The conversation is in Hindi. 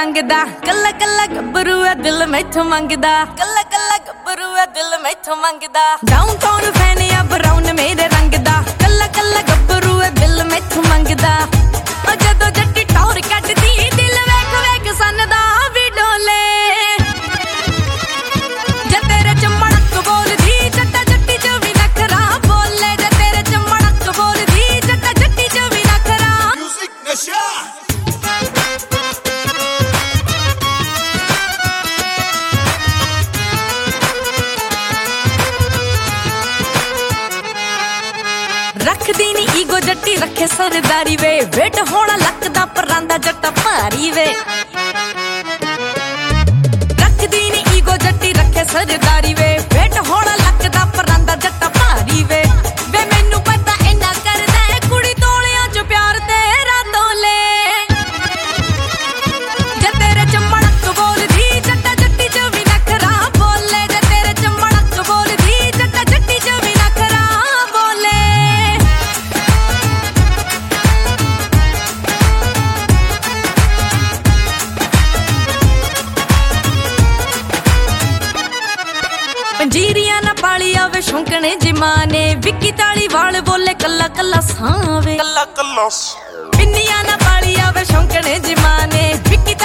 रंगदा कल्ला कल्ला गब्बरू है दिल मैथों मंगदा कल्ला कल्ला गब्बरू है दिल मैथों मंगदा डाउनटाउन फैन या ब्राउन मेरे रंगदा कल्ला कल्ला गब्बरू है दिल मैथों मंगदा ओ जदों जट्टी टौर कटदी दिल वेख वेख सनदा भी डोले जे तेरे च मड़क बोलदी जट्टा जट्टी च भी नखरा बोले जे तेरे च मड़क बोलदी जट्टा जट्टी च भी नखरा म्यूजिक नशा रखदी नी ईगो जट्टी रखे सरदारी वे वेट होना लकदा परांदा जट्टा भारी वे रखदी नी ईगो जट्टी रखे सरदारी वे वेट होना लकदा परांदा जट्टा भारी वे मैनू पता इन्ना करदा है कुड़ी तोलियां च प्यार तेरा तोले जे तेरे च मड़क बोलदी जट्टा जट्टी च भी नखरा बोले जे तेरे च मड़क बोलदी जट्टा जट्टी च भी नखरा बोले पंजीरिया ना पाली आवे शौकने जिमाने विक्की ताली वाल बोले कल्ला कल्ला सावे कल्ला कल्ला पिन्निया ना पाली आवे शौकने जिमाने विक्की